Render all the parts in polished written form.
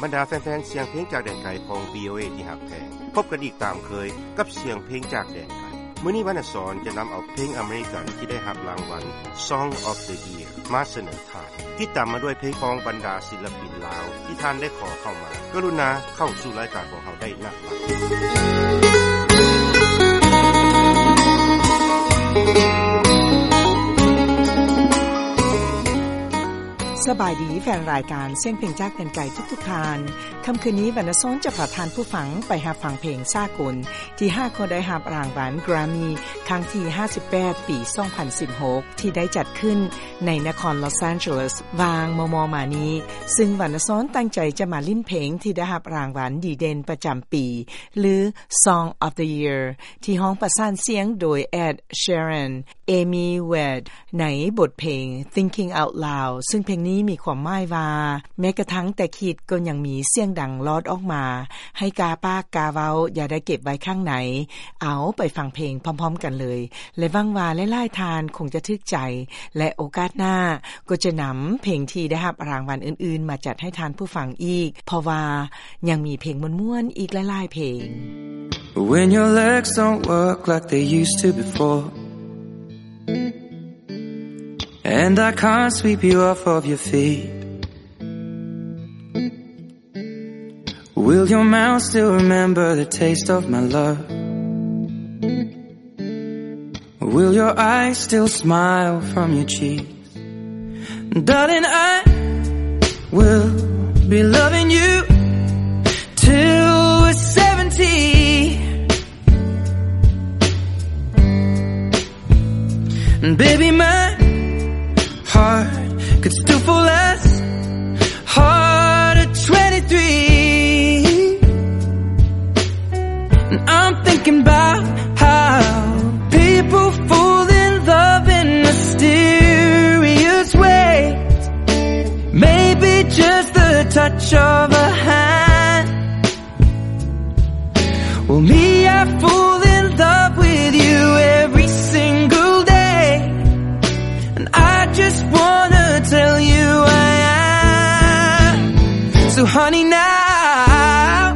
รดาแฟนๆเสียงเพลงจากแดนไกลของ VOA ที่ฮักแพงพบกันอีกตามเคยกับเสียงเพลงจากแดนไกลมื้อนี้วรรณสรจะนําเอาเพลงอเมริกันที่ได้รับรางวัล Song of the Year มาเสนอทานที่ตามมาด้วยเพลงของบรรดาศิลปินลาวที่ท่านได้ขอเข้ามากรุณาเข้าสู่รายการของเราได้ณบัดสบายดีแฟนรายการเสียงเพลงจากแดนไกลทุกๆทานค่ำคืนนี้วรรณสรจะพาทานผู้ฟังไปรับฟังเพลงสากลที่5คนได้รับรางวัล Grammy ครั้งที่58ปี2016ที่ได้จัดขึ้นในนครลอสแอนเจลิสวางมมานี้ซึ่งวรรณสรตั้งใจจะมาลิ้นเพลงที่ได้รับรางวัลดีเด่นประจำปีหรือ Song of the Year ที่ร้องประสานเสียงโดย Ed Sheeran Amy Wade ในบทเพลง Thinking Out Loud ซึ่งเพลงนี้มีความหมายว่าแม้กระทั่งแต่คิดก็ยังมีเสียงดังลอดออกมาให้กาปากกาเว้าอย่าได้เก็บไว้ข้างไหนเอาไปฟังเพลงพร้อมๆกันเลยและหวังว่าหลายๆทานคงจะทึกใจและโอกาสหน้าก็จะนำเพลงที่ได้รับรางวัลอื่นๆมาจัดให้ทานผู้ฟังอีกเพราะว่ายังมีเพลงม่วนๆอีกหลายๆเพลง When your legs don't work like they used to before And I can't sweep you off of your feet Will your mouth still remember the taste of my love Will your eyes still smile from your cheeks Darling, I will be loving you till we're 70 And baby, my heart could still fall as hard at 23 And I'm thinking about how people fall in love in mysterious ways Maybe just the touch of a hand Well, me, I fall in love with you every single day And I just wanna tell you I am So honey now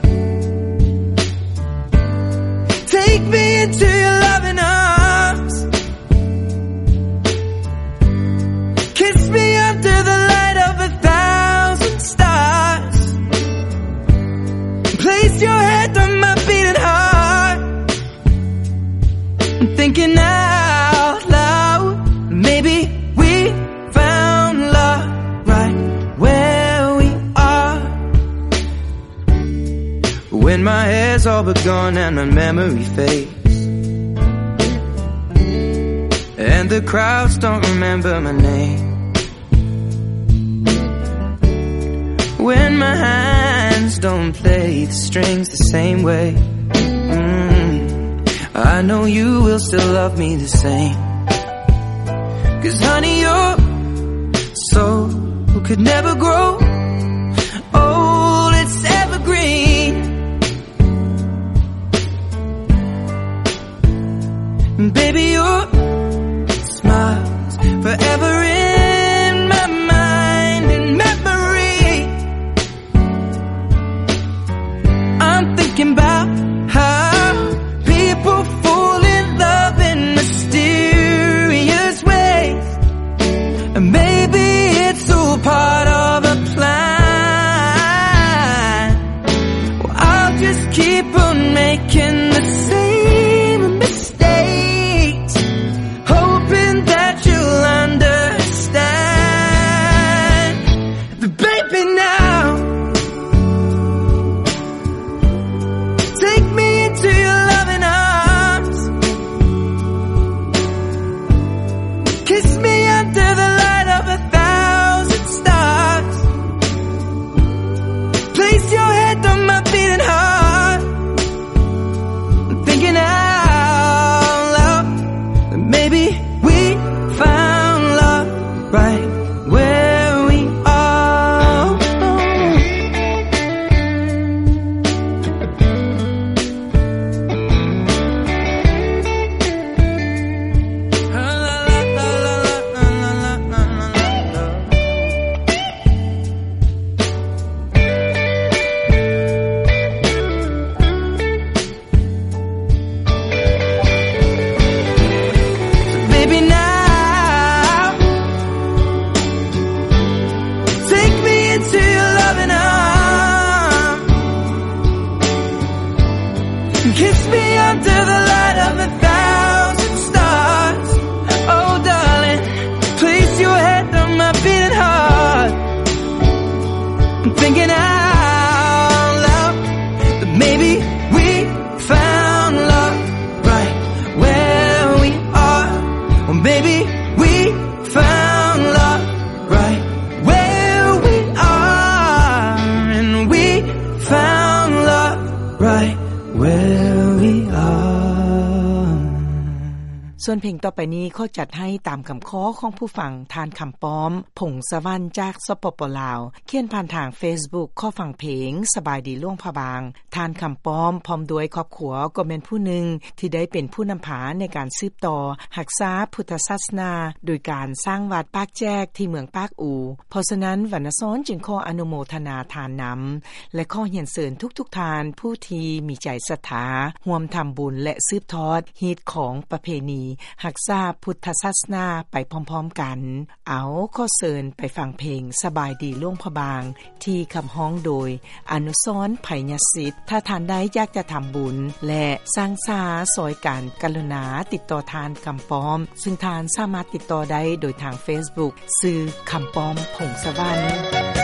Take me into your loving arms Kiss me under the light of 1,000 stars Place your head on my beating heart I'm thinking out loud Maybe we found love right where we are When my hair's all but gone and my memory fades And the crowds don't remember my name When my hands don't play the strings the same way I know you will still love me the same Cause honey, your soul could never grow old, it's evergreen And baby, your smile's forever in my mind and memory I'm thinking about how people fall in love in mysterious ways And maybe it's all part of a plan Well, I'll just keep on making the same mistakes Hoping that you'll understand But baby now Take me into your loving arms Kiss me under the light of 1,000 stars Place your head on my beating heart I'm thinking out loud That maybe we found love right where we are วนเพลงต่อไปนี้เขาจัดให้ตามคำขอของผู้ฟังทานคำป้อมผงสวรรค์จากสปปลาวเขียนผ่านทาง Facebook ข้อฟังเพลงสบายดีล่วงพะบางทานคำป้อมพร้อมด้วยครอบครัวก็เป็นผู้หนึ่งที่ได้เป็นผู้นำพาในการสืบต่อรักษาพุทธศาสนาโดยการสร้างวัดปากแจกที่เมืองปากอูเพราะฉะนั้นวรรณซ้อนจึงขออนุโมทนาทานนำและขอเรียนเชิญทุกๆทานผู้ที่มีใจศรัทธาร่วมทำบุญและสืบทอดฮีตของประเพณีรักษาพุทธศาสนาไปพร้อมๆกันเอาขอเชิญไปฟังเพลงสบายดีล่วงพะบางที่คำฮ้องโดยอนุสรณ์ไผยศิษฐ์ถ้าทานได้อยากจะทำบุญและสร้างสาสอยการกรุณาติดต่อทานคำป้อมซึ่งทานสามารถติดต่อได้โดยทาง Facebook ชื่อคำป้อมผงสวรรค์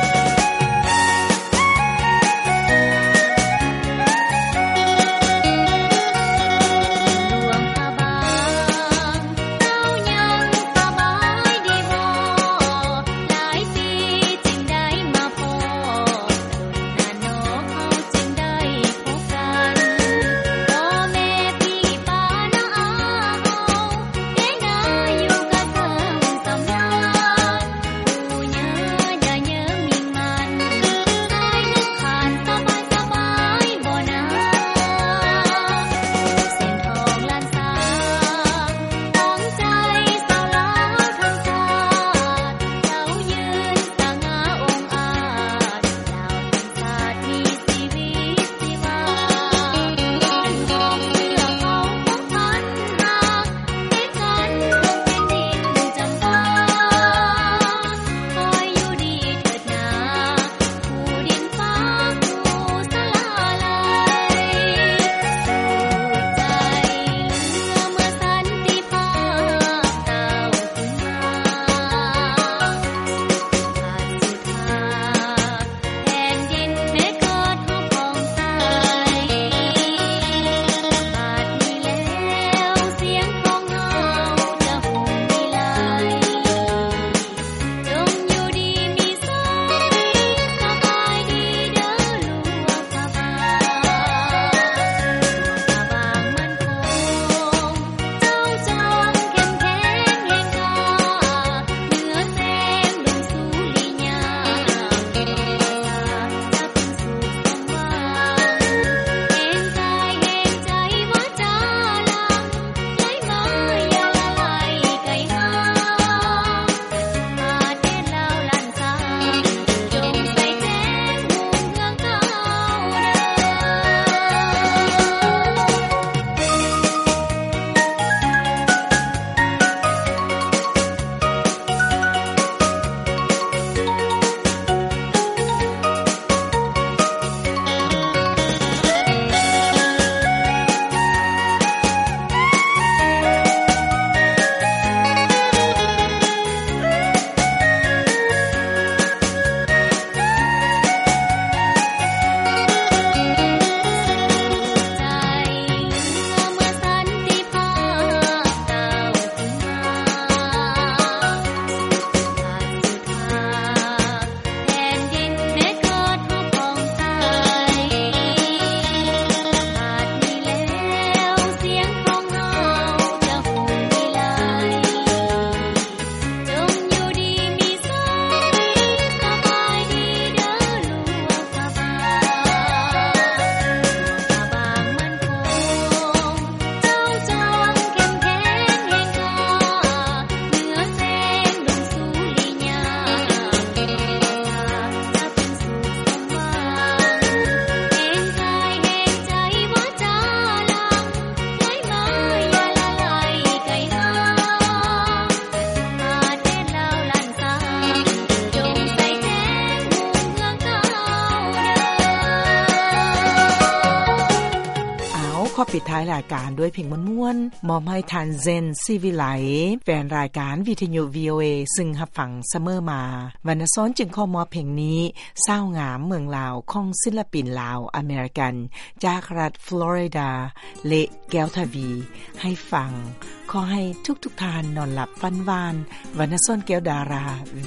ปิดท้ายรายการด้วยเพลงม่วนๆมอบให้ทานเซนซีวิไลแฟนรายการวิทยุ VOA ซึ่งรับฟังเสมอมาวรรณซ้อนจึงขอมอบเพลงนี้เศร้างามเมืองลาวของศิลปินลาวอเมริกันจากรัฐฟลอริดาเลแก้วทวีให้ฟังขอให้ทุกๆท่านนอนหลับฝันหวานวรรณซ้อนแก้วดารา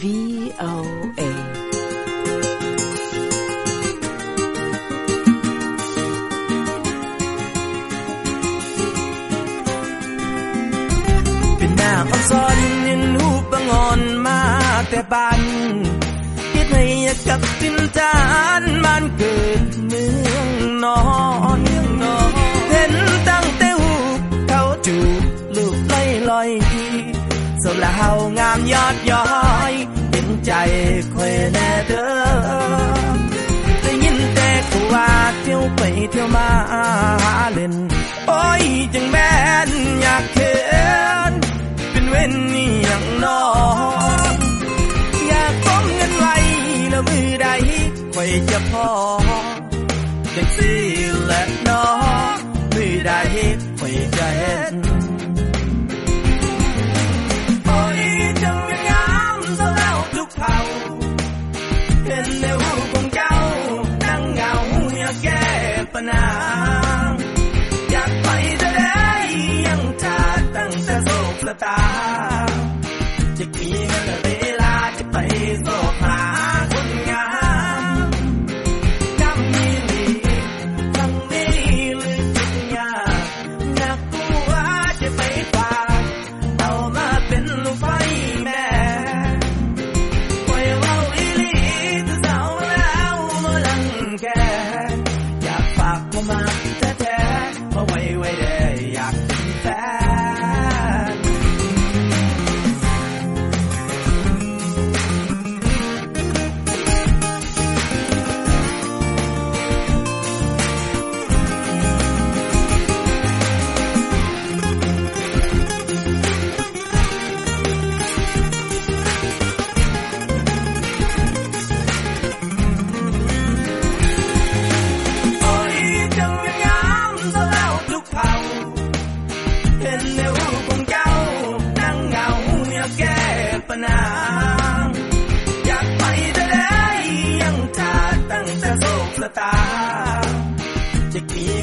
VOA บ้านคิดให้กับจินจานบ้านเกิดเมืองนอนเห็นตั้งแต่หูเขาจูบลูกลอยๆสลาวงามยอดย้อยเห็นใจคอยแน่เด้อได้ยินแต่เขาว่าเที่ยวไปเที่ยวมาหาเล่นโอ้ยจังแม่นอยากเห็นเป็นเว้นนี่อย่างน้องอยากก้มเงินไว้แล้วมือใดคอยจะพอจังสิและน้องมือใดคอยจะเห็นโอ้ยจังงามเท่าแล้วทุกเผ่าเห็นในหูของเจ้านั่งเหงาอยากแก้ปัญหาอยากไปจะได้ยังท่าตั้งแต่โศกละตาจะมีเงินเวลาจะไปโศกหาคนงามจำมีหลีทั้งนี้หรือจิตยาอยากกลัวจะไปฝากเอามาเป็นลูกไฟแม่ปล่อยเว้าอีหลีจะเศร้าแล้วมาลังแกอยากฝากเข้ามาแท้ๆมาไว้ได้อยากเป็นแฟนโอ้ยจังงามเท่าแล้วทุกเผ่าเห็นในหูของเจ้านั่งเหงาอยากแก้ปัญหาอยากไปจะได้ยังท่าตั้งแต่โศกละตาจะมี